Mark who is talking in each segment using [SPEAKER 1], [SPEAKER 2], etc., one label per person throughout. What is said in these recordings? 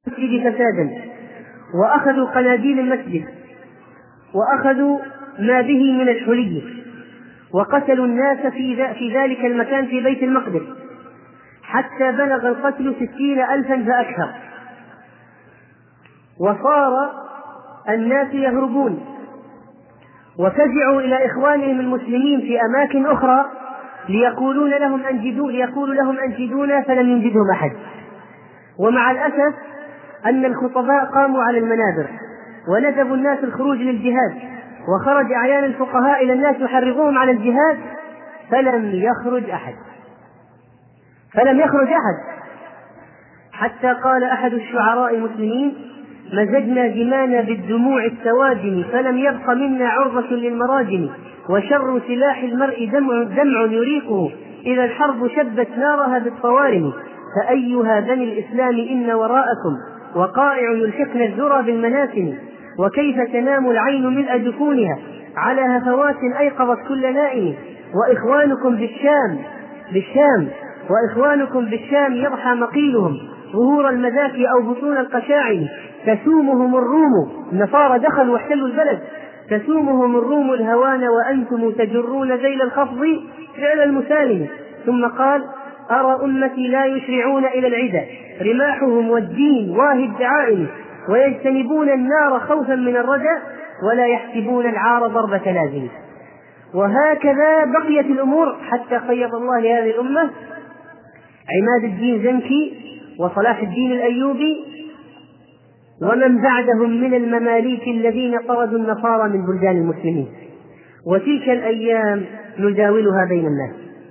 [SPEAKER 1] المسجد فسادا، وأخذوا قناديل المسجد، وأخذوا ما به من الحلي، وقتلوا الناس في ذلك المكان في بيت المقدس، حتى بلغ القتل 60,000 فأكثر. وصار الناس يهربون وفزعوا إلى إخوانهم المسلمين في أماكن أخرى ليقولوا لهم أنجدونا، فلم ينجدهم أحد. ومع الأسف أن الخطباء قاموا على المنابر وندبوا الناس الخروج للجهاد، وخرج أعيان الفقهاء إلى الناس يحرضوهم على الجهاد، فلم يخرج أحد حتى قال أحد الشعراء المسلمين: مزجنا دمانا بالدموع السواجم، فلم يبق منا عرضة للمراجم، وشر سلاح المرء دمع يريقه، إذا الحرب شبت نارها بالصوارم، فأيها بني الإسلام إن وراءكم وقائع يلحقن الذرى بالمناسم، وكيف تنام العين ملء جفونها على هفوات أيقظت كل نائم، وإخوانكم بالشام يضحى مقيلهم ظهور المذاكي أو بطون القشاعر، تسومهم الروم، النصارى دخلوا واحتلوا البلد، تسومهم الروم الهوان وأنتم تجرون ذيل الخفض فعل المسالم. ثم قال: أرى أمتي لا يشرعون إلى العدى رماحهم والدين واهي الدعائم، ويجتنبون النار خوفا من الردى، ولا يحسبون العار ضربة لازم. وهكذا بقيت الأمور حتى خير الله لهذه الأمة عماد الدين زنكي وصلاح الدين الأيوبي ومن بعدهم من المماليك الذين طردوا النصارى من بلدان المسلمين. وتلك الأيام نداولها بين الناس.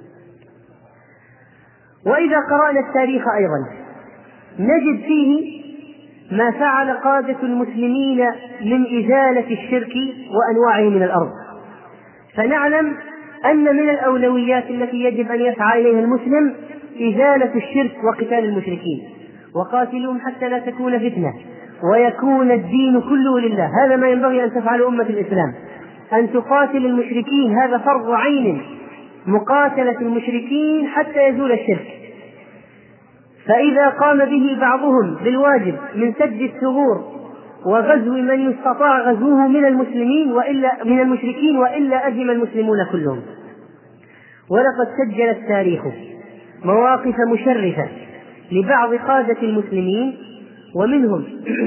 [SPEAKER 1] وإذا قرأنا التاريخ أيضا نجد فيه ما فعل قادة المسلمين من إزالة الشرك وأنواعه من الأرض، فنعلم أن من الأولويات التي يجب أن يسعى إليها المسلم إزالة الشرك وقتال المشركين، وقاتلهم حتى لا تكون فتنة ويكون الدين كله لله. هذا ما ينبغي أن تفعل أمة الإسلام، أن تقاتل المشركين، هذا فرض عين، مقاتلة المشركين حتى يزول الشرك. فإذا قام به بعضهم بالواجب من سد الثغور وغزو من يستطاع غزوه من المشركين وإلا أزم المسلمون كلهم. ولقد سجل التاريخ مواقف مشرفة لبعض قادة المسلمين، ومنهم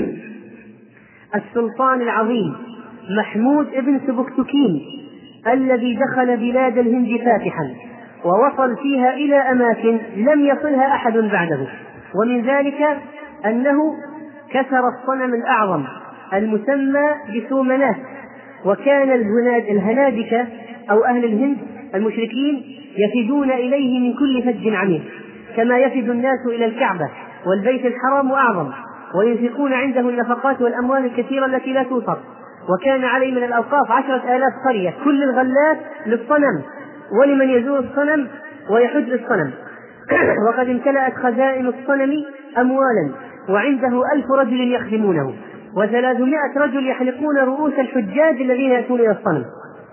[SPEAKER 1] السلطان العظيم محمود ابن سبكتكين الذي دخل بلاد الهند فاتحا ووصل فيها إلى أماكن لم يصلها أحد بعده. ومن ذلك أنه كسر الصنم الأعظم المسمى بسومنات، وكان الهنادكة أو أهل الهند المشركين يفدون إليه من كل فج عميق، كما يفد الناس إلى الكعبة والبيت الحرام أعظم، وينفقون عنده النفقات والأموال الكثيرة التي لا توصف. وكان عليه من الأوقاف 10,000 قرية، كل الغلات للصنم ولمن يزور الصنم ويحج الصنم. وقد امتلأت خزائن الصنم أموالا، وعنده 1000 رجل يخدمونه، و300 رجل يحلقون رؤوس الحجاج الذين يأتون إلى الصنم،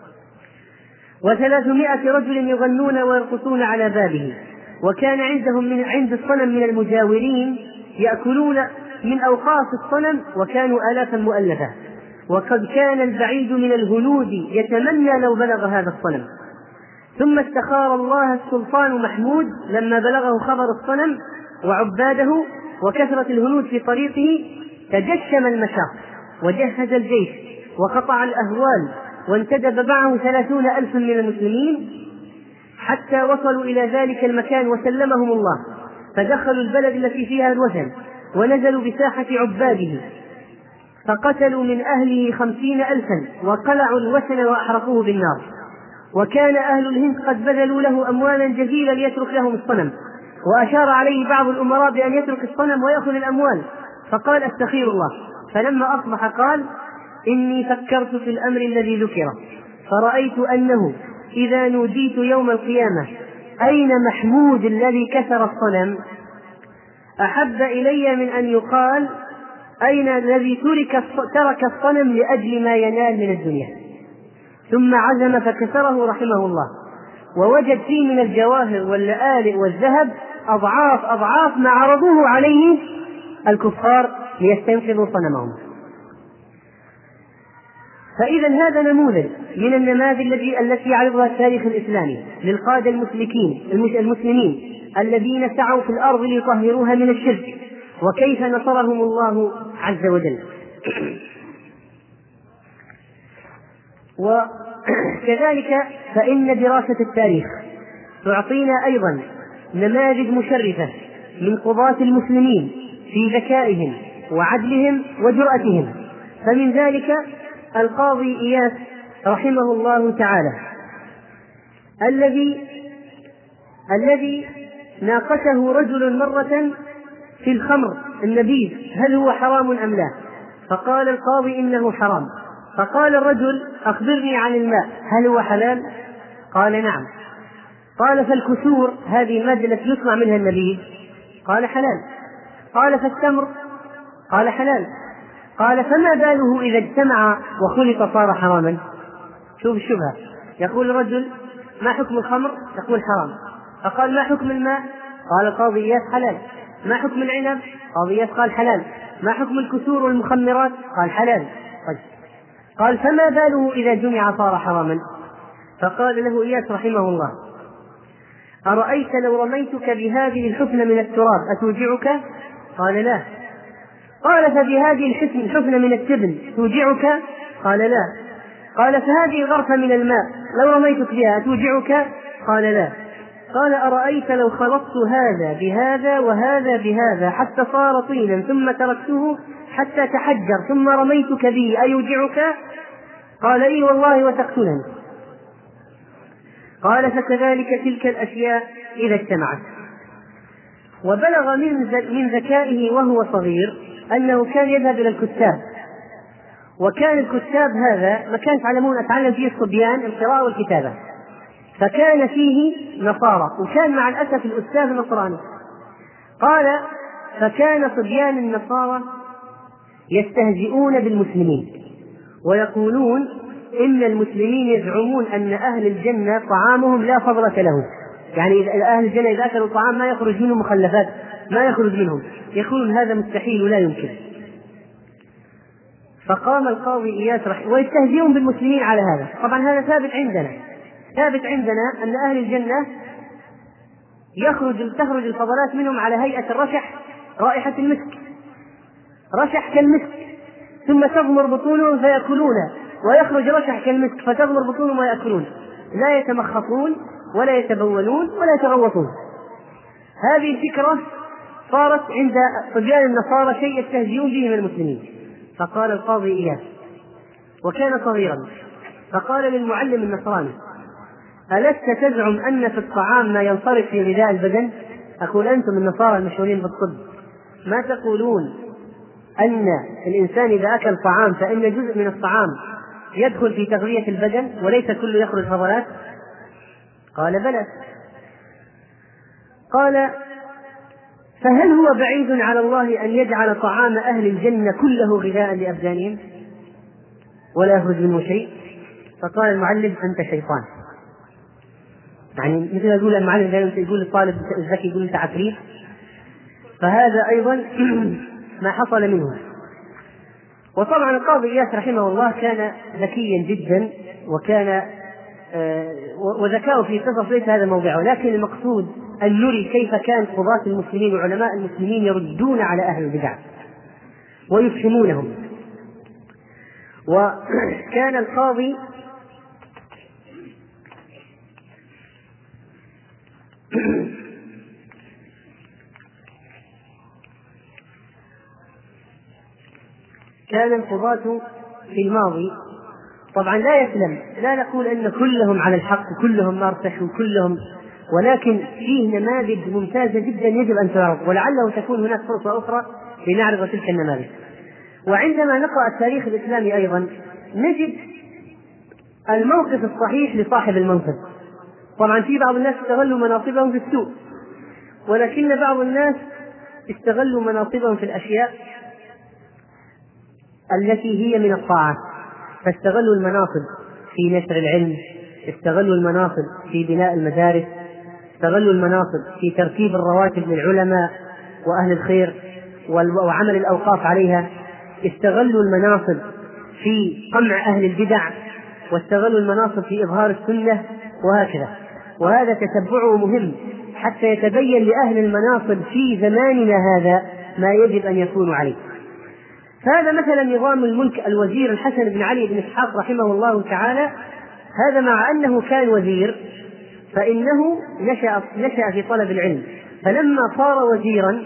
[SPEAKER 1] و300 رجل يغنون ويرقصون على بابه. وكان عندهم عند الصنم من المجاورين يأكلون من أوقاف الصنم، وكانوا آلافا مؤلفة. وقد كان البعيد من الهنود يتمنى لو بلغ هذا الصنم. ثم استخار الله السلطان محمود لما بلغه خبر الصنم وعباده وكثرة الهنود في طريقه، تجشم المشاق وجهز الجيش وقطع الأهوال، وانتدب معه 30,000 من المسلمين حتى وصلوا إلى ذلك المكان وسلمهم الله، فدخلوا البلد التي فيها الوثن ونزلوا بساحة عباده، فقتلوا من أهله 50,000 وقلعوا الوثن وأحرقوه بالنار. وكان أهل الهند قد بذلوا له أموالا جزيلة ليترك لهم الصنم، وأشار عليه بعض الأمراء بأن يترك الصنم ويأخذ الأموال، فقال: أستخير الله. فلما أصبح قال: إني فكرت في الأمر الذي ذكر، فرأيت أنه إذا نوديت يوم القيامة أين محمود الذي كسر الصنم، أحب إلي من أن يقال أين الذي ترك الصنم لأجل ما ينال من الدنيا. ثم عزم فكسره رحمه الله، ووجد فيه من الجواهر واللآلئ والذهب أضعاف ما عرضوه عليه الكفار ليستنقذوا صنمهم. فإذا هذا نموذج من النماذج التي يعرضها التاريخ الإسلامي للقادة المسلمين الذين سعوا في الأرض ليطهروها من الشرك، وكيف نصرهم الله عز وجل. وكذلك فإن دراسة التاريخ تعطينا أيضا نماذج مشرفة من قضاة المسلمين في ذكائهم وعدلهم وجرأتهم. فمن ذلك القاضي إياس رحمه الله تعالى الذي ناقشه رجل مرة في الخمر النبيذ هل هو حرام أم لا، فقال القاضي إنه حرام. فقال الرجل أخبرني عن الماء هل هو حلال؟ قال نعم. قال فالكسور هذه المادة التي يصنع منها النبيذ؟ قال حلال. قال فالتمر؟ قال حلال. قال فما باله إذا اجتمع وخلط صار حراما؟ شوف الشبهة. يقول الرجل ما حكم الخمر؟ يقول حرام. فقال ما حكم الماء؟ قال القاضي إياس حلال. ما حكم العنب؟ قاضي إياس قال حلال. ما حكم الكسور والمخمرات؟ قال حلال. طيب. قال فما باله إذا جمع صار حراما؟ فقال له إياس رحمه الله أرأيت لو رميتك بهذه الحفنة من التراب أتوجعك؟ قال لا. قال فبهذه الحفنة من التبن توجعك؟ قال لا. قال فهذه الغرفة من الماء لو رميتك بها أتوجعك؟ قال لا. قال أرأيت لو خلطت هذا بهذا وهذا بهذا حتى صار طينا ثم تركته حتى تحجر ثم رميتك به أيوجعك؟ قال إي والله وتقتلني. قال فكذلك تلك الأشياء إذا اجتمعت. وبلغ من ذكائه وهو صغير أنه كان يذهب إلى الكتاب، وكان الكتاب هذا مكان أتعلم فيه الصبيان القراءة والكتابة، فكان فيه نصارى وكان مع الأسف الأستاذ نصراني. قال فكان صبيان النصارى يستهزئون بالمسلمين ويقولون إن المسلمين يزعمون أن أهل الجنة طعامهم لا فضلة له، يعني أهل الجنة إذا أكلوا طعام ما يخرج منهم مخلفات، ما يخرج منهم، يقولون هذا مستحيل ولا يمكن. فقام القاضي إياس ويستهزئون بالمسلمين على هذا. طبعا هذا ثابت عندنا أن أهل الجنة تخرج الفضلات منهم على هيئة الرشح، رائحة المسك، رشح كالمسك، ثم تغمر بطونهم فيأكلون، ويخرج رشح كالمسك فتغمر بطونهم ويأكلون، لا يتمخطون ولا يتبولون ولا يتغوطون. هذه الفكرة صارت عند صبيان النصارى شيء يستهزئون به من المسلمين. فقال القاضي إياس وكان صغيرا فقال للمعلم النصراني ألست تزعم أن في الطعام ما ينصرف في غذاء البدن؟ أقول أنتم النصارى المشهورين بالطب ما تقولون أن الإنسان إذا أكل طعام فإن جزء من الطعام يدخل في تغذية البدن وليس كله يخرج فضلات؟ قال بلى. قال فهل هو بعيد على الله أن يجعل طعام أهل الجنة كله غذاء لأبدانهم ولا يخرج منه شيء؟ فقال المعلم أنت شيطان. يعني مثل ما يقول المعلم يقول الطالب الذكي يقول أنت عفريت. فهذا أيضا ما حصل منه. وطبعا القاضي إياس رحمه الله كان ذكيا جدا وكان وذكاؤه في قصص ليس هذا موضعه، لكن المقصود أن نري كيف كان قضاة المسلمين وعلماء المسلمين يردون على أهل البدع ويفهمونهم. وكان القاضي كان القضاة في الماضي طبعا لا يسلم، لا نقول أن كلهم على الحق وكلهم مرتح وكلهم، ولكن فيه نماذج ممتازة جدا يجب أن تعرض، ولعله تكون هناك فرصة أخرى لنعرض تلك النماذج. وعندما نقرأ التاريخ الإسلامي أيضا نجد الموقف الصحيح لصاحب المنصب. طبعا في بعض الناس استغلوا مناصبهم في السوء، ولكن بعض الناس استغلوا مناصبهم في الأشياء التي هي من الطاعات، فاستغلوا المناصب في نشر العلم، استغلوا المناصب في بناء استغلوا المناصب في ترتيب الرواتب للعلماء وأهل الخير، وعمل الأوقاف عليها، استغلوا المناصب في قمع أهل البدع، واستغلوا المناصب في إظهار السنة، وهكذا. وهذا تتبعه مهم حتى يتبين لأهل المناصب في زماننا هذا ما يجب أن يكونوا عليه. هذا مثلا نظام الملك الوزير الحسن بن علي بن إسحاق رحمه الله تعالى، هذا مع أنه كان وزير فإنه نشأ في طلب العلم، فلما صار وزيرا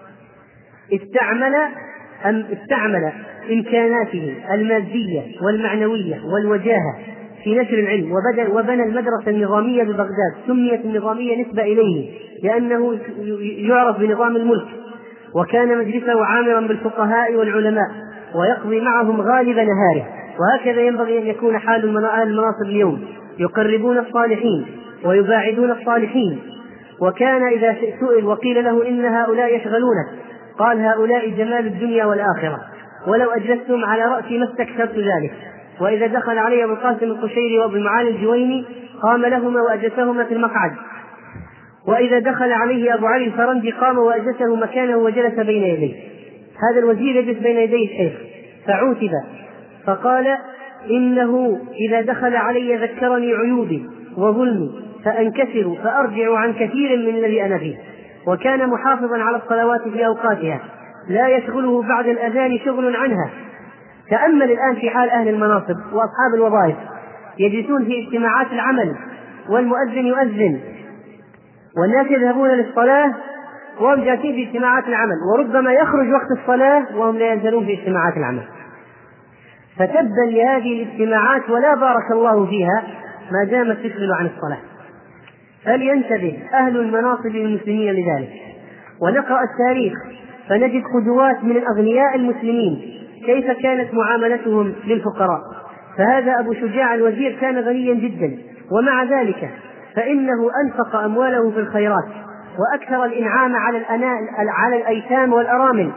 [SPEAKER 1] استعمل إمكاناته المادية والمعنوية والوجاهة في نشر العلم، وبنى المدرسة النظامية ببغداد، سميت النظامية نسبة إليه لأنه يعرف بنظام الملك، وكان مجلسه عامرا بالفقهاء والعلماء ويقضي معهم غالب نهاره. وهكذا ينبغي أن يكون حال أهل المناصب اليوم، يقربون الصالحين ويباعدون الصالحين. وكان إذا سئل وقيل له إن هؤلاء يشغلونك قال هؤلاء جمال الدنيا والآخرة، ولو أجلستهم على رأسي ما استكثرت ذلك. وإذا دخل علي أبو القاسم القشيري وابن معالي الجويني قام لهما وأجلسهما في المقعد، وإذا دخل عليه أبو علي الفرنجي قام وأجلسه مكانه وجلس بين يديه. هذا الوزير يجلس بين يدي الشيخ، فعوتب فقال إنه إذا دخل علي ذكرني عيوبي وظلمي فأنكسر فأرجع عن كثير من الذي أنا فيه. وكان محافظا على الصلوات في أوقاتها، لا يشغله بعد الأذان شغل عنها. تأمل الآن في حال أهل المناصب وأصحاب الوظائف، يجلسون في اجتماعات العمل والمؤذن يؤذن والناس يذهبون للصلاة وهم جالسين في اجتماعات العمل، وربما يخرج وقت الصلاة وهم لا ينزلون في اجتماعات العمل. فتبا لهذه الاجتماعات ولا بارك الله فيها ما دامت تشغل عن الصلاة. فلينتبه أهل المناصب المسلمين لذلك. ونقرأ التاريخ فنجد قدوات من الأغنياء المسلمين كيف كانت معاملتهم للفقراء. فهذا أبو شجاع الوزير كان غنيا جدا، ومع ذلك فإنه أنفق أمواله في الخيرات، وأكثر الإنعام على الأيتام والأرامل.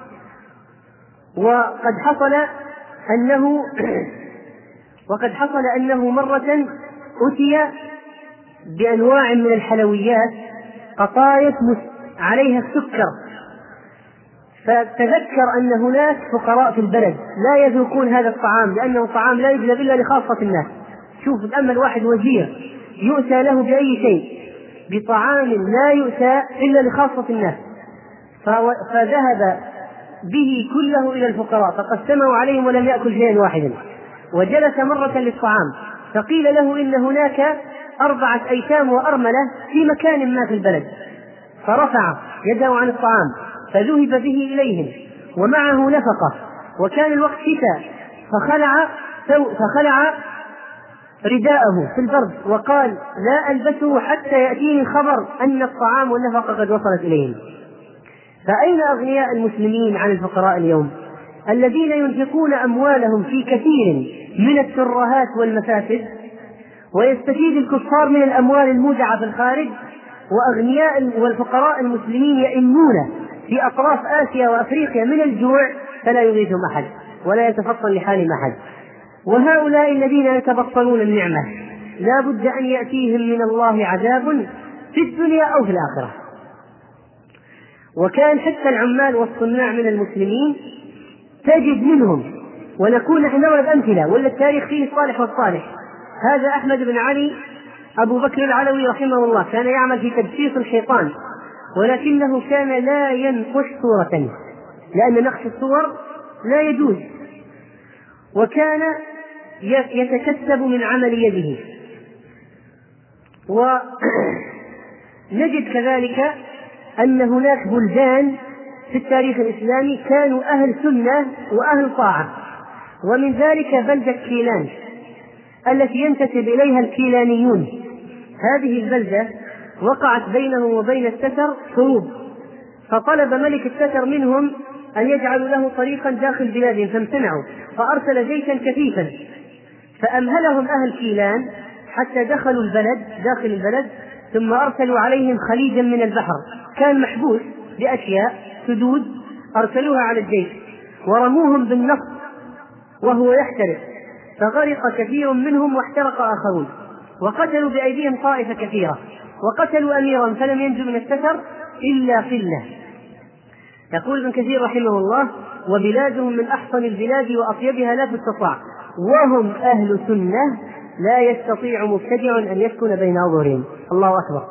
[SPEAKER 1] وقد حصل أنه مرة أتي بأنواع من الحلويات قطايف عليها السكر، فتذكر أن هناك فقراء في البلد لا يذوقون هذا الطعام لأنه طعام لا يجلب إلا لخاصة الناس. شوف أما الواحد وزير يؤتى له بأي شيء، بطعام لا يؤتى إلا لخاصة الناس، فذهب به كله إلى الفقراء فقسمه عليهم ولم يأكل شيئا واحدا. وجلس مرة للطعام فقيل له إن هناك 4 أيتام وأرملة في مكان ما في البلد، فرفع يده عن الطعام فذهب به إليهم ومعه نفقة، وكان الوقت شتاء، فخلع رداءه في البرد وقال لا ألبسه حتى يأتيني خبر أن الطعام والنفقة قد وصلت إليهم. فأين أغنياء المسلمين عن الفقراء اليوم الذين ينفقون أموالهم في كثير من الترهات والمفاسد، ويستفيد الكفار من الأموال المودعة في الخارج، وأغنياء والفقراء المسلمين يئنون في أطراف آسيا وأفريقيا من الجوع فلا يغيثهم أحد ولا يتفطن لحالهم أحد. وهؤلاء الذين يتبطلون النعمة لا بد أن يأتيهم من الله عذاب في الدنيا أو في الآخرة. وكان حتى العمال والصناع من المسلمين تجد منهم، ونكون نحن نضرب أمثلة ولا التاريخ فيه الصالح والصالح. هذا أحمد بن علي أبو بكر العلوي رحمه الله كان يعمل في تجسيس الشيطان، ولكنه كان لا ينقش صورة لأن نقش الصور لا يجوز، وكان يتكسب من عمل يده. ونجد كذلك أن هناك بلدان في التاريخ الإسلامي كانوا أهل سنة وأهل طاعة، ومن ذلك بلدة كيلان التي ينتسب إليها الكيلانيون. هذه البلدة وقعت بينهم وبين التتر حروب، فطلب ملك التتر منهم أن يجعلوا له طريقا داخل بلادهم فامتنعوا، فأرسل جيشا كثيفا فأمهلهم أهل كيلان حتى دخلوا داخل البلد، ثم أرسلوا عليهم خليجا من البحر كان محبوس بأشياء سدود، أرسلوها على الجيش ورموهم بالنفط وهو يحترق، فغرق كثير منهم واحترق آخرون، وقتلوا بأيديهم طائفة كثيرة، وقتلوا أميرا فلم ينجو من التتر إلا قلة. يقول ابن كثير رحمه الله: وبلادهم من أحسن البلاد وأطيبها لا تستطاع، وهم أهل سنة لا يستطيع مبتدع أن يسكن بين أظهرهم. الله أكبر.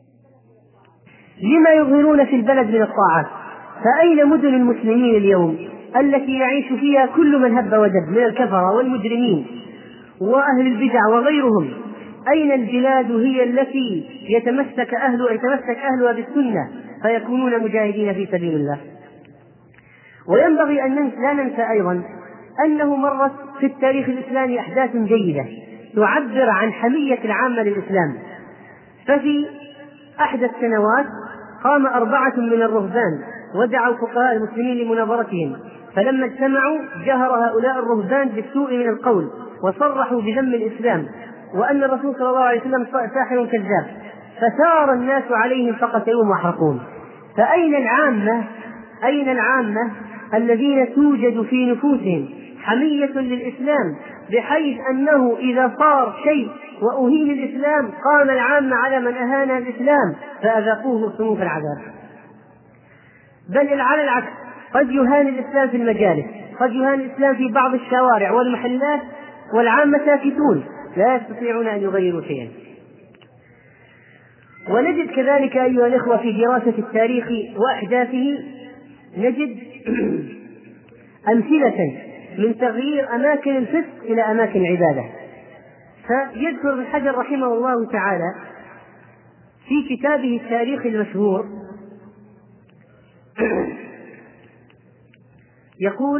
[SPEAKER 1] لما يظهرون في البلد من الطاعات؟ فأين مدن المسلمين اليوم التي يعيش فيها كل من هب ودب من الكفرة والمجرمين وأهل البدع وغيرهم؟ أين البلاد هي التي يتمسك أهلها بالسنة فيكونون مجاهدين في سبيل الله؟ وينبغي أن لا ننسى أيضا أنه مرت في التاريخ الإسلامي أحداث جيدة تعبر عن حمية العامة للإسلام. ففي أحدى السنوات قام 4 من الرهبان ودعوا فقهاء المسلمين لمناظرتهم، فلما اجتمعوا جهر هؤلاء الرهبان بالسوء من القول وصرحوا بذم الإسلام وأن الرسول صلى الله عليه وسلم ساحر كذاب، فثار الناس عليهم فقتلوهم وأحرقوهم. فأين العامة الذين توجد في نفوسهم حمية للإسلام بحيث أنه إذا صار شيء وأهين الإسلام قام العامة على من أهان الإسلام فأذاقوه صنوف العذاب؟ بل على العكس، قد يهان الإسلام في المجالس، قد يهان الإسلام في بعض الشوارع والمحلات والعامة ساكتون لا يستطيعون أن يغيروا شيئا. ونجد كذلك أيها الإخوة في دراسة التاريخ وأحداثه نجد أمثلة من تغيير أماكن الفسق إلى أماكن العبادة. فيذكر ابن حجر رحمه الله تعالى في كتابه التاريخ المشهور يقول: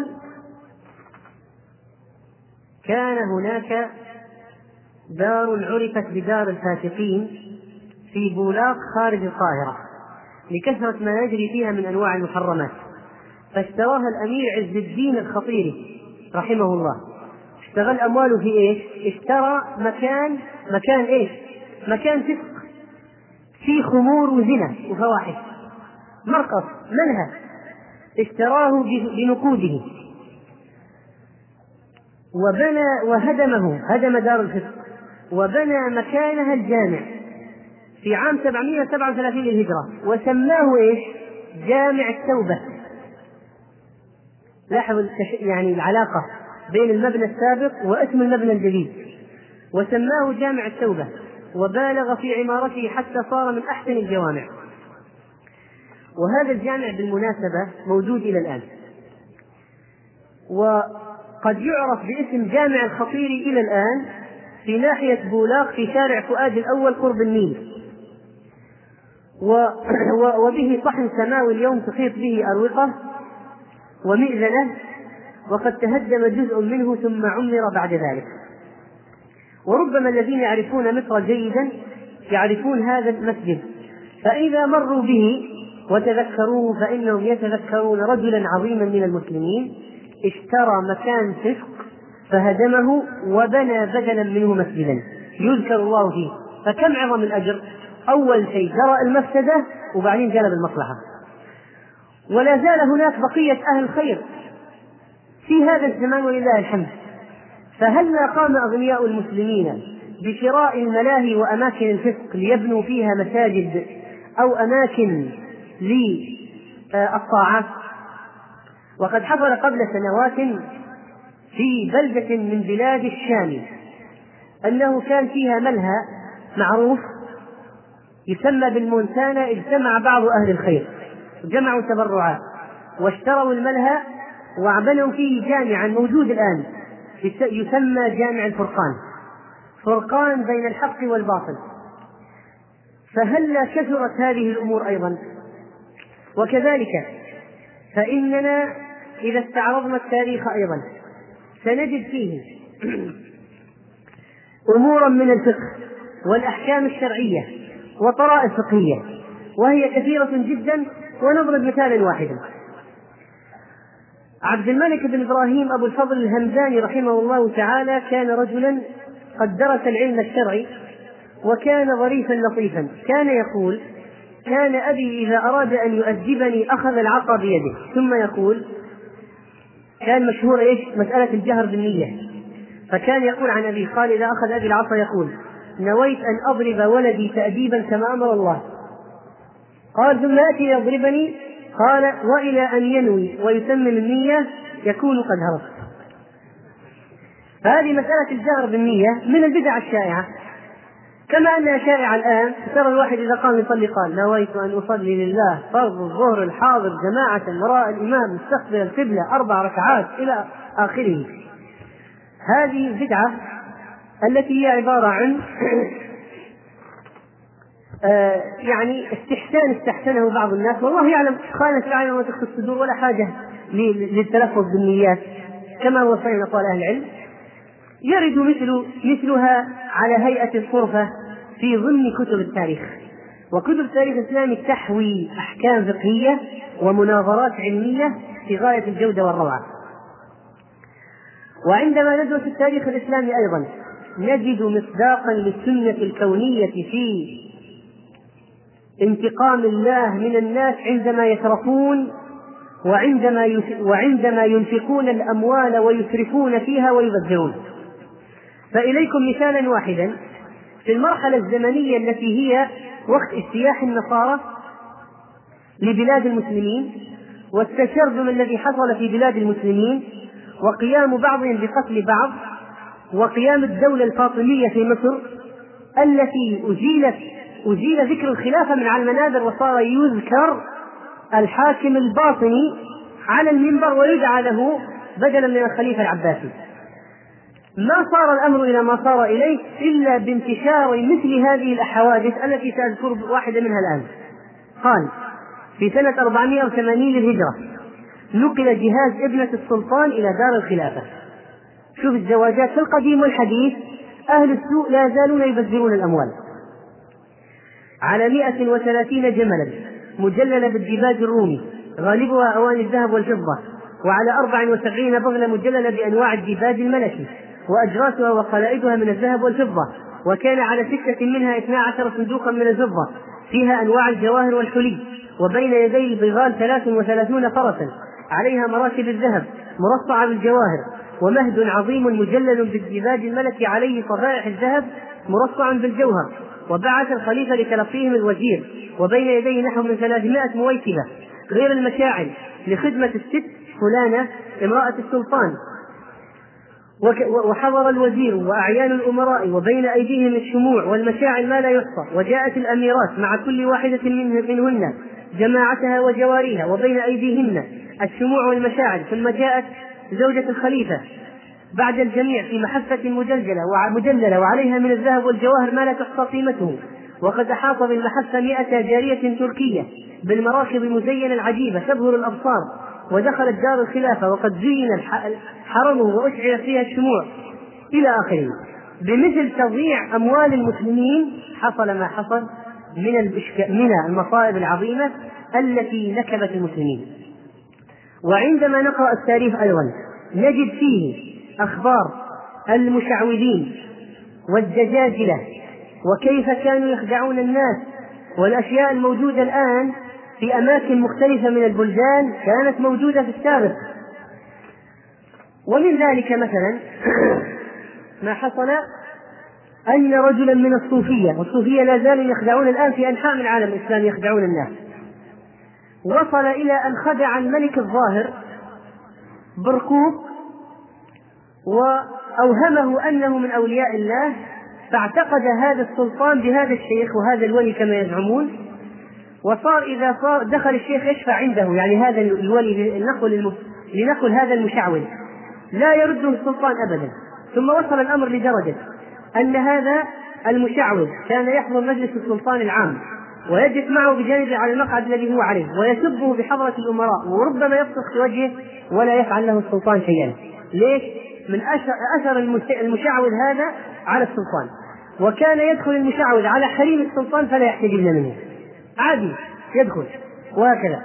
[SPEAKER 1] كان هناك دار عرفت بدار الفاسقين في بولاق خارج القاهرة لكثرة ما يجري فيها من أنواع المحرمات، فاشتراها الأمير عز الدين الخطيري رحمه الله. اشتغل أمواله في إيش؟ اشترى مكان فسق فيه خمور وزنا وفواحش، مرقص منهى، اشتراه بنقوده هدم دار الفسق وبنى مكانها الجامع في عام 737 للهجرة وسماه إيش؟ جامع التوبة. لاحظوا يعني العلاقة بين المبنى السابق واسم المبنى الجديد، وسماه جامع التوبة وبالغ في عمارته حتى صار من أحسن الجوامع. وهذا الجامع بالمناسبة موجود إلى الآن، وقد يعرف باسم جامع الخطيري إلى الآن في ناحية بولاق في شارع فؤاد الأول قرب النيل، وبه صحن سماوي اليوم تحيط به أروقة ومئذنة، وقد تهدم جزء منه ثم عمر بعد ذلك. وربما الذين يعرفون مصر جيدا يعرفون هذا المسجد، فإذا مروا به وتذكروه فإنهم يتذكرون رجلا عظيما من المسلمين اشترى مكان فسق فهدمه وبنى بدلا منه مسجدا يذكر الله فيه. فكم عظم الأجر؟ أول شيء جرى المفسدة وبعدين جلب المصلحة. ولا زال هناك بقية أهل الخير في هذا الزمان ولله الحمد. فهل قام أغنياء المسلمين بشراء الملاهي وأماكن الفسق ليبنوا فيها مساجد أو أماكن للطاعات؟ وقد حصل قبل سنوات في بلدة من بلاد الشام أنه كان فيها ملهى معروف يسمى بالمونتانا. اجتمع بعض أهل الخير جمعوا تبرعات واشتروا الملهى وبنوا فيه جامعا موجود الآن يسمى جامع الفرقان، فرقان بين الحق والباطل. فهلا كثرت هذه الأمور أيضا. وكذلك فإننا إذا استعرضنا التاريخ أيضا سنجد فيه أمورا من الفقه والأحكام الشرعية وطرائف فقهية وهي كثيرة جدا. ونضرب مثالا واحدا: عبد الملك بن إبراهيم أبو الفضل الهمداني رحمه الله تعالى كان رجلا قد درس العلم الشرعي وكان ظريفا لطيفا. كان يقول: كان أبي إذا أراد أن يؤدبني أخذ العصا بيده ثم يقول، كان مشهور مسألة الجهر بالنية، فكان يقول عن أبي قال: إذا أخذ أبي العصا يقول: نويت أن أضرب ولدي تأديبا كما أمر الله. قال: ثم يأتي يضربني، قال: وإلى أن ينوي ويتمم النية يكون قد هرب. فهذه مسألة الجهر بالنية من البدع الشائعة، كما أنها شائعة الآن. ترى الواحد إذا قام يصلي قال: نويت أن أصلي لله فرض الظهر الحاضر جماعة وراء الإمام مستقبل القبلة 4 ركعات إلى آخره. هذه البدعة التي هي عبارة عن يعني استحسنه بعض الناس، والله يعلم خانة الأعين وما تخفي الصدور، ولا حاجة للتلفظ بالنيات كما هو صحيح أقوال أهل العلم. يرد مثلها على هيئة الصرفة في ضمن كتب التاريخ، وكتب التاريخ الإسلامي تحوي أحكام فقهية ومناظرات علمية في غاية الجودة والروعة. وعندما ندرس التاريخ الإسلامي أيضا نجد مصداقا للسنة الكونية في انتقام الله من الناس عندما يترفون وعندما ينفقون الأموال ويسرفون فيها ويبذرون. فإليكم مثالا واحدا في المرحلة الزمنية التي هي وقت اجتياح النصارى لبلاد المسلمين والتشرذم الذي حصل في بلاد المسلمين وقيام بعضهم بقتل بعض، وقيام الدولة الفاطمية في مصر التي أزيل ذكر الخلافة من على المنابر وصار يذكر الحاكم الباطني على المنبر ويدعى له بدلا من الخليفة العباسي. ما صار الأمر إلى ما صار إليه إلا بانتشار مثل هذه الحوادث التي سأذكر واحدة منها الآن. قال: في سنة 480 للهجرة نقل جهاز ابنة السلطان إلى دار الخلافة. شوف الزواجات في القديم والحديث، أهل السوء لا يزالون يبذرون الأموال. على 130 جملا مجللة بالديباج الرومي غالبها أواني الذهب والفضة، وعلى 74 بغلة مجللة بأنواع الديباج الملكي وأجراسها وقلائدها من الذهب والفضة، وكان على 6 منها 12 صندوقا من الفضة فيها أنواع الجواهر والحلي، وبين يدي البغال 33 فرسا عليها مراكب الذهب مرصعة بالجواهر، ومهد عظيم مجلل بالديباج الملكي عليه صفائح الذهب مرصع بالجوهر. وبعث الخليفة لتلقيهم الوزير، وبين يديه نحو من 300 مويكبة غير المشاعل لخدمة الست فلانة امرأة السلطان. وحضر الوزير وأعيان الأمراء وبين أيديهم الشموع والمشاعل ما لا يحصى، وجاءت الأميرات مع كل واحدة منهن جماعتها وجواريها وبين أيديهن الشموع والمشاعل، ثم جاءت زوجة الخليفة بعد الجميع في محفة مجللة وعليها من الذهب والجواهر ما لا تحصى قيمته. وقد أحاط بالمحفة 100 جارية تركية بالمراكب المزينة العجيبة تبهر الأبصار، ودخلت دار الخلافة وقد زين حرمه وأشعل فيها الشموع إلى آخره. بمثل تضييع أموال المسلمين حصل ما حصل من المصائب العظيمة التي نكبت المسلمين. وعندما نقرأ التاريخ أيضا نجد فيه أخبار المشعوذين والدجاجلة وكيف كانوا يخدعون الناس، والأشياء الموجودة الآن في أماكن مختلفة من البلدان كانت موجودة في السابق. ومن ذلك مثلا ما حصل أن رجلا من والصوفية لا زالوا يخدعون الآن في أنحاء من العالم الإسلامي يخدعون الناس، وصل إلى أن خدع الملك الظاهر برقوق وأوهمه أنه من أولياء الله، فاعتقد هذا السلطان بهذا الشيخ وهذا الولي كما يزعمون، وصار إذا دخل الشيخ يشفع عنده، يعني هذا الولي لنقل هذا المشعوذ لا يرده السلطان أبدا. ثم وصل الأمر لدرجة أن هذا المشعوذ كان يحضر مجلس السلطان العام ويجلس معه بجانبه على المقعد الذي هو عليه ويسبه بحضرة الأمراء، وربما يبصق في وجهه ولا يفعل له السلطان شيئا. ليش؟ من أثر المشعوذ هذا على السلطان. وكان يدخل المشعوذ على حريم السلطان فلا يحتجبن منه، عادي يدخل، وهكذا.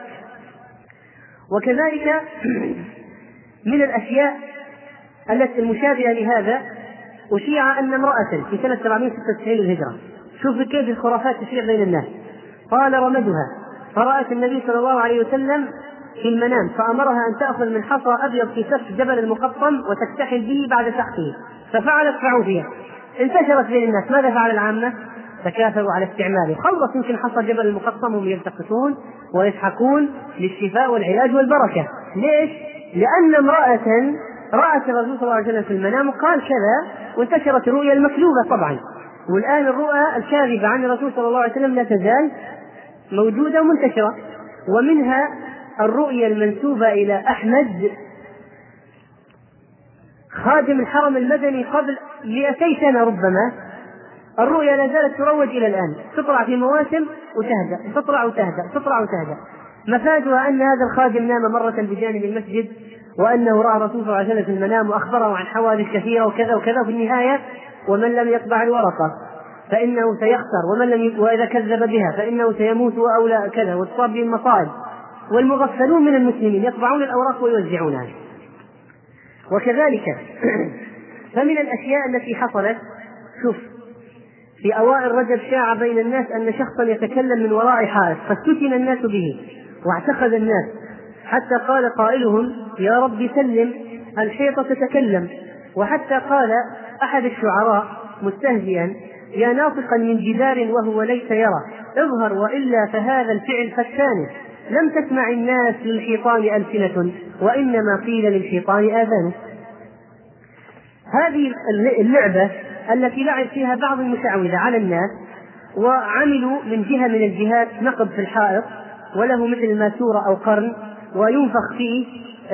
[SPEAKER 1] وكذلك من الأشياء التي المشابهة لهذا أشيع أن امرأة في سنة 796 للهجرة، شوف كيف الخرافات تشيع بين الناس، قال رمدها فرأت النبي صلى الله عليه وسلم في المنام فأمرها أن تأخذ من حصى أبيض في سفح جبل المقطم وتكتحل به بعد سحقه، ففعلت فعوفية انتشرت بين الناس. ماذا فعل العامة؟ تكاثروا على استعماله. خلص يمكن حصى جبل المقطم وهم يلتقطون ويضحكون للشفاء والعلاج والبركة. ليش؟ لأن امرأة رأت الرسول صلى الله عليه وسلم في المنام وقال كذا، وانتشرت الرؤيا المكذوبة طبعا. والآن الرؤى الكاذبة عن الرسول صلى الله عليه وسلم لا تزال موجودة ومنتشرة. ومنها الرؤيا المنسوبة إلى أحمد خادم الحرم المدني قبل 200 سنة ربما. الرؤيا لا زالت تروج إلى الآن، تطلع في مواسم وتهدأ، تطلع وتهدأ، تطلع وتهدأ. مفادها أن هذا الخادم نام مرة بجانب المسجد، وأنه رأى الرسول صلى الله عليه وسلم في المنام وأخبره عن حوادث كثيرة وكذا وكذا. في النهاية ومن لم يطبع الورقة فإنه سيخسر، وإذا كذب بها فإنه سيموت أو كذا، وتصاب به المصائب. والمغفلون من المسلمين يطبعون الأوراق ويوزعونها. وكذلك فمن الأشياء التي حصلت، شوف، في أوائل رجب شاع بين الناس أن شخصا يتكلم من وراء حائط، فاستثن الناس به واعتقد الناس، حتى قال قائلهم: يا رب سلم، الحيطة تتكلم. وحتى قال أحد الشعراء مستهزئا: يا ناطقا من جدار وهو ليس يرى، اظهر وإلا فهذا الفعل فتان. لم تسمع الناس للحيطان ألسنة، وإنما قيل للحيطان آذان. هذه اللعبة التي لعب فيها بعض المشعوذة على الناس، وعملوا من جهة من الجهات نقب في الحائط وله مثل ماسورة أو قرن وينفخ فيه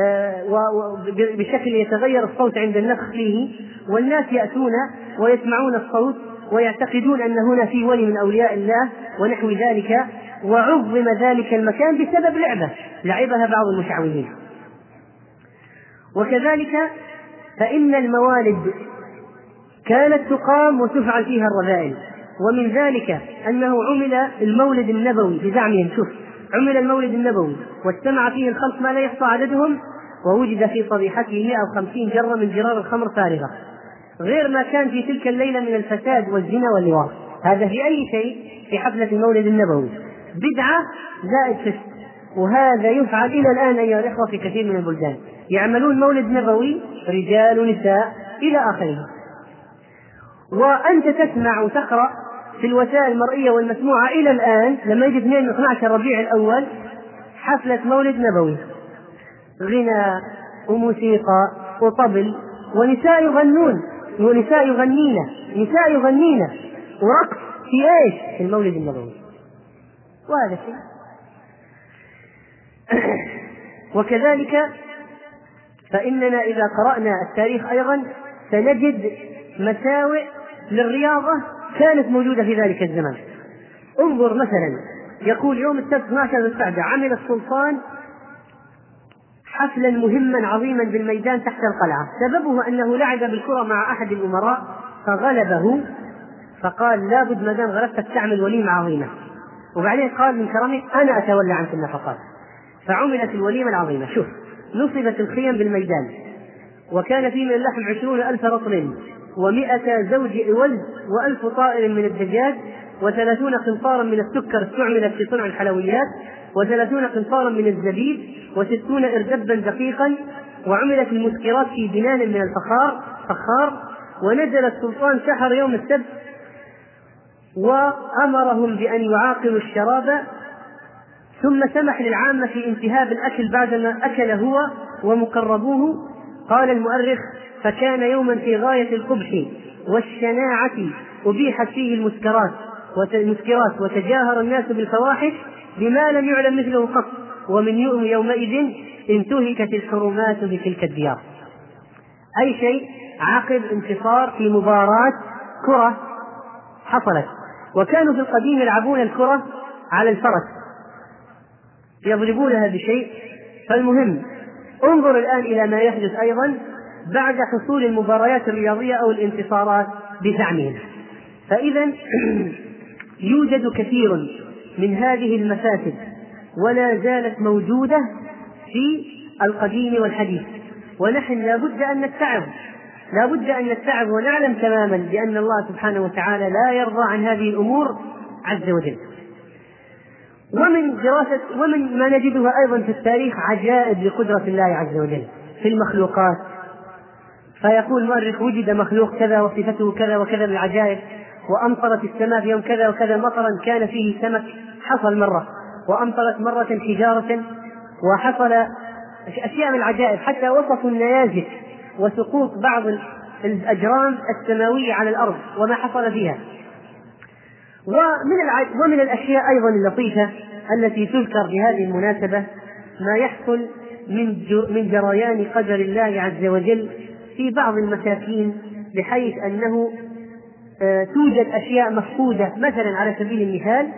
[SPEAKER 1] بشكل يتغير الصوت عند النفخ فيه، والناس يأتون ويسمعون الصوت ويعتقدون أن هنا في ولي من أولياء الله ونحو ذلك. وعظم ذلك المكان بسبب لعبة لعبها بعض المشعوذين. وكذلك فإن الموالد كانت تقام وتفعل فيها الرذائل، ومن ذلك أنه عمل المولد النبوي بزعمهم. شوف، عمل المولد النبوي واجتمع فيه الخلق ما لا يحصى عددهم، ووجد في صبيحته 150 جرة من جرار الخمر فارغة، غير ما كان في تلك الليلة من الفساد والزنا واللواط. هذا في أي شيء في حفلة المولد النبوي بدعة زائد فسق. وهذا يفعل إلى الآن أيها الإخوة في كثير من البلدان، يعملون مولد نبوي رجال ونساء إلى آخره. وأنت تسمع وتقرأ في الوسائل المرئية والمسموعة إلى الآن لما يجي 12 ربيع الأول حفلة مولد نبوي، غنى وموسيقى وطبل ونساء يغنون ونساء يغنين ورقص في ايش؟ في المولد النبوي. وهذا شيء. وكذلك فإننا إذا قرأنا التاريخ أيضا سنجد مساوئ للرياضة كانت موجودة في ذلك الزمان. انظر مثلا، يقول يوم السبت 12 ذي القعدة عمل السلطان حفلا مهما عظيما بالميدان تحت القلعة، سببه أنه لعب بالكرة مع أحد الأمراء فغلبه، فقال لابد ما دام غلبتك تعمل وليمة عظيمة. وبعدين قال من كرمه أنا أتولى عنك النفقات، فعملت الوليمة العظيمة. شوف، نصبت الخيم بالميدان، وكان فيه من اللحم 20,000 رطل و100 زوج إوز و1000 طائر من الدجاج و30 قنطارا من السكر استعملت في صنع الحلويات و30 قنطارا من الزبيب و60 إردبا دقيقا، وعملت المسكرات في بنان من فخار. ونزل السلطان سحر يوم السبت وأمرهم بأن يعاقلوا الشراب، ثم سمح للعامة في انتهاب الأكل بعدما أكل هو ومقربوه. قال المؤرخ: فكان يوما في غاية القبح والشناعة، أبيحت فيه المسكرات وتجاهر الناس بالفواحش بما لم يعلم مثله قط، ومن يومئذ انتهكت الحرمات بتلك الديار. أي شيء عقب انتصار في مباراة كرة حصلت، وكانوا في القديم يلعبون الكرة على الفرس يضربونها بشيء. فالمهم انظر الآن إلى ما يحدث أيضا بعد حصول المباريات الرياضية أو الانتصارات بزعمهم. فإذا يوجد كثير من هذه المفاسد ولا زالت موجودة في القديم والحديث، ونحن لابد أن نتعظ ونعلم تماما بأن الله سبحانه وتعالى لا يرضى عن هذه الأمور عز وجل. ومن ما نجدها أيضا في التاريخ عجائب لقدرة الله عز وجل في المخلوقات. فيقول المؤرخ: وجد مخلوق كذا وصفته كذا وكذا من العجائب، وأمطرت السماء في يوم كذا وكذا مطرا كان فيه سمك، حصل مرة، وأمطرت مرة حجارة، وحصل أشياء من العجائب، حتى وصفوا النيازك وسقوط بعض الأجرام السماوية على الأرض وما حصل فيها. ومن الأشياء أيضا اللطيفة التي تذكر بهذه المناسبة ما يحصل من جريان قدر الله عز وجل في بعض المساكين، بحيث أنه توجد أشياء مفقودة، مثلا على سبيل المثال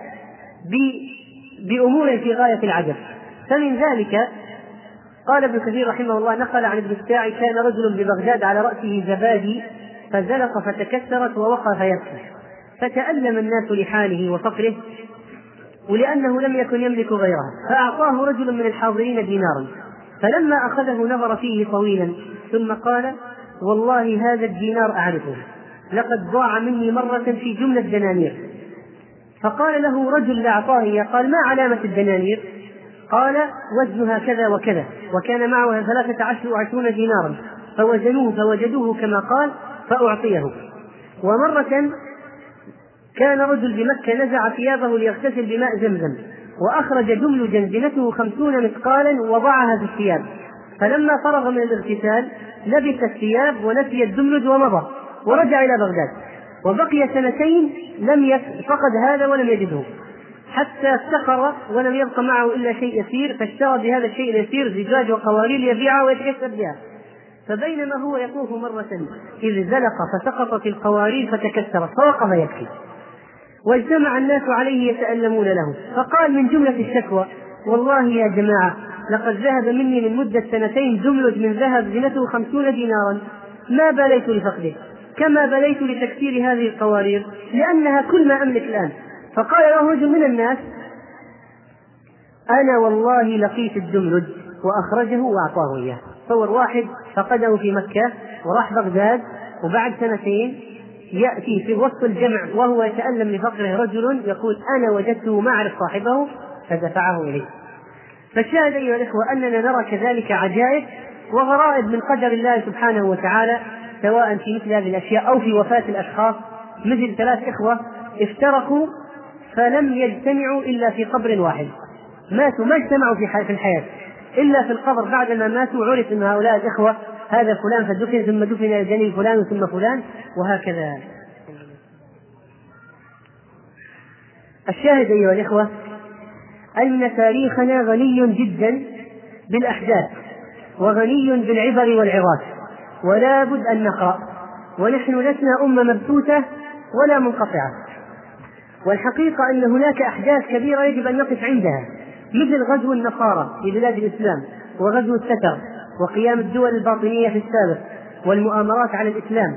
[SPEAKER 1] بأمور في غاية العجب. فمن ذلك قال ابن كثير رحمه الله نقل عن ابن الساعي: كان رجل ببغداد على رأسه زبادي فزلق فتكسرت ووقف يبكي، فتألم الناس لحاله وفقره، ولأنه لم يكن يملك غيرها، فأعطاه رجل من الحاضرين دينارا، فلما أخذه نظر فيه طويلا ثم قال: والله هذا الدينار أعرفه، لقد ضاع مني مرة في جملة دنانير. فقال له رجل لأعطاه: قال: ما علامة الدنانير؟ قال: وزنها كذا وكذا، وكان معها 13 دينارا، فوزنوه فوجدوه كما قال فأعطيه. ومرة كان رجل بمكة نزع ثيابه ليغتسل بماء زمزم، وأخرج دملجا زنته 50 مثقالا ووضعها في الثياب، فلما فرغ من الاغتسال لبس الثياب ونسي الدملج ومضى ورجع إلى بغداد، وبقي 2 فقد هذا ولم يجده، حتى افتقر ولم يبق معه إلا شيء يسير، فاشترى بهذا الشيء اليسير زجاج وقوارير يبيعها ويتكسب بها. فبينما هو يطوف مرة إذ زلق فسقطت القوارير فتكسرت، فوقف يبكي، واجتمع الناس عليه يتألمون له، فقال من جملة الشكوى: والله يا جماعة لقد ذهب مني من مدة 2 دملج من ذهب زينته 50 دينارا، ما باليت لفقده، كما بليت لتكسير هذه القوارير، لأنها كل ما أملك الآن. فقال له رجل من الناس: أنا والله لقيت الدملج وأخرجه وأعطاه إياه. تصور واحد فقده في مكة وراح بغداد، وبعد 2 يأتي في وسط الجمع وهو يتألم لفقره رجل يقول: أنا وجدته ما أعرف صاحبه فدفعه إليه. فالشاهد أيها الإخوة أننا نرى كذلك عجائب وغرائب من قدر الله سبحانه وتعالى، سواء في مثل هذه الأشياء أو في وفاة الأشخاص، مثل 3 إخوة افترقوا فلم يجتمعوا إلا في قبر واحد، ماتوا ما اجتمعوا في الحياة إلا في القبر، بعد ما ماتوا عرف أن هؤلاء الإخوة هذا فلان فدفن، ثم دفن إلى جانب فلان ثم فلان، وهكذا. الشاهد أيها الإخوة أن تاريخنا غني جدا بالأحداث وغني بالعبر والعظات، ولا بد أن نقرأ، ونحن لسنا أمة مبثوثة ولا منقطعة. والحقيقة أن هناك أحداث كبيرة يجب أن نقف عندها، مثل غزو النصارى في بلاد الإسلام، وغزو التتر، وقيام الدول الباطنية في السابق، والمؤامرات على الإسلام،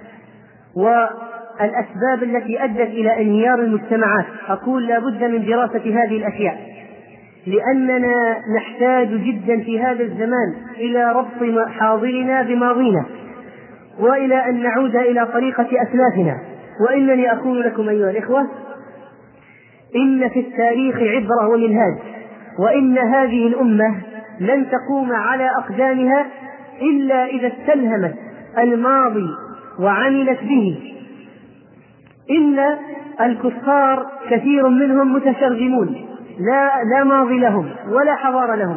[SPEAKER 1] والأسباب التي أدت إلى انهيار المجتمعات. أقول لا بد من دراسة هذه الأشياء، لأننا نحتاج جدا في هذا الزمان إلى ربط حاضرنا بماضينا، وإلى أن نعود إلى طريقة أسلافنا. وإنني أقول لكم أيها الإخوة إن في التاريخ عبرة ومنهاج، وإن هذه الأمة لن تقوم على أقدامها إلا إذا استلهمت الماضي وعملت به. إن الكفار كثير منهم متشرذمون، لا ماضي لهم ولا حضارة لهم،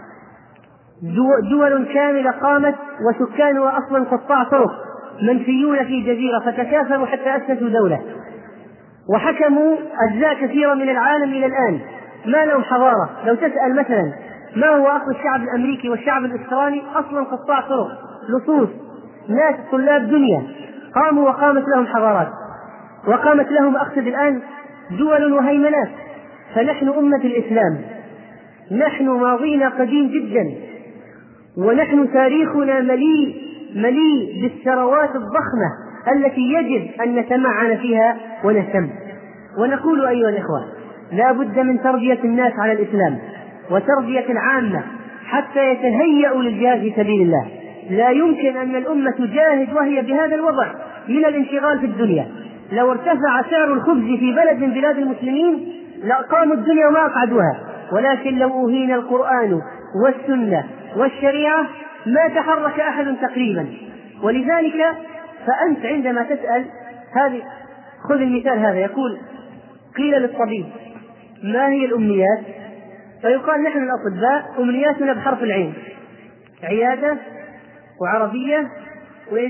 [SPEAKER 1] دول كاملة قامت وسكانها أصلا قطاع طرق منفيون في جزيرة، فتكاثروا حتى أسسوا دولة، وحكموا أجزاء كثيرة من العالم إلى الآن، ما لهم حضارة. لو تسأل مثلا ما هو أصل الشعب الأمريكي والشعب الإسرائيلي، أصلا قطاع طرق، لصوص، ناس طلاب دنيا، قاموا وقامت لهم حضارات، وقامت لهم أقصد الآن دول وهيمنات. فنحن أمة الإسلام، نحن ماضينا قديم جدا، ونحن تاريخنا مليء بالثروات الضخمة التي يجب أن نتمعن فيها ونهتم. ونقول أيها الإخوة لا بد من تربية الناس على الإسلام وتربية العامة حتى يتهيئوا للجهاد في سبيل الله. لا يمكن أن الأمة تجاهد وهي بهذا الوضع من الانشغال في الدنيا. لو ارتفع سعر الخبز في بلد من بلاد المسلمين لأقاموا الدنيا وما أقعدوها، ولكن لو أهين القرآن والسنة والشريعة ما تحرك أحد تقريبا. ولذلك فأنت عندما تسأل هذه خذ المثال هذا، يقول قيل للطبيب ما هي الأمنيات؟ فيقال نحن الأطباء أمنياتنا بحرف العين، عيادة وعربية وإيش؟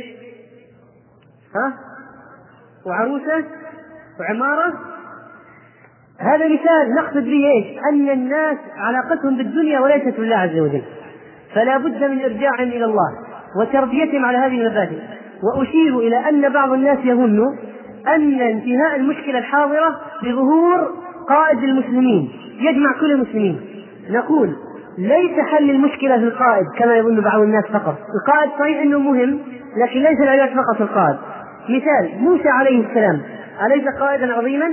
[SPEAKER 1] وعروسة وعمارة. هذا مثال نقصد به إيش؟ أن الناس علاقتهم بالدنيا وليست بالله عز وجل، فلا بد من إرجاعهم إلى الله وتربيتهم على هذه المبادئ. وأشير إلى أن بعض الناس يظن أن انتهاء المشكلة الحاضرة بظهور قائد المسلمين يجمع كل المسلمين. نقول ليس حل المشكلة في القائد كما يظن بعض الناس فقط. القائد صحيح أنه مهم، لكن ليس العلاج فقط في القائد. مثال موسى عليه السلام أليس قائدا عظيما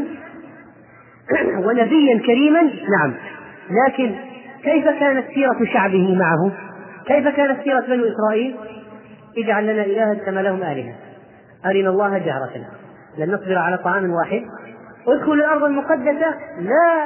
[SPEAKER 1] ونبيا كريما؟ نعم، لكن كيف كانت سيرة شعبه معه؟ كيف كانت سيرة بنو إسرائيل؟ اجعل لنا إلها كما لهم آلهة، أرنا الله جهرة لن نصبر على طعام واحد، ادخل الأرض المقدسة، لا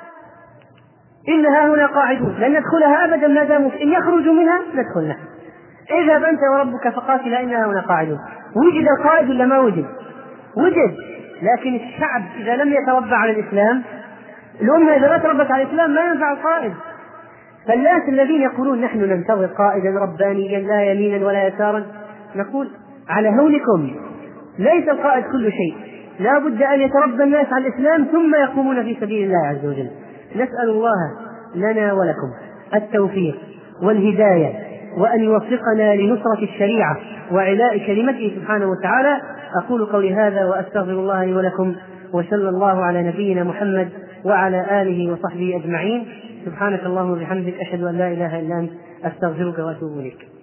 [SPEAKER 1] إنها هنا قاعدون لن ندخلها أبدا ما داموا إن يخرجوا منها ندخلها، اذهب أنت وربك فقاتلا إنها هنا قاعدون. وجد القائد ولا ما وجد؟ وجد، لكن الشعب إذا لم يتربى على الإسلام، الأمة إذا لا تربت على الإسلام ما ينفع القائد. فالناس الذين يقولون نحن ننتظر قائدا ربانيا لا يمينا ولا يسارا، نقول على هولكم، ليس القائد كل شيء، لا بد أن يتربى الناس على الإسلام ثم يقومون في سبيل الله عز وجل. نسأل الله لنا ولكم التوفيق والهداية، وأن يوفقنا لنصرة الشريعة وعلاء كلمته سبحانه وتعالى. أقول قولي هذا وأستغفر الله لي ولكم، وصلى الله على نبينا محمد وعلى آله وصحبه أجمعين. سبحانك اللهم وبحمدك، أشهد أن لا إله إلا أنت، أستغفرك وأتوب إليك.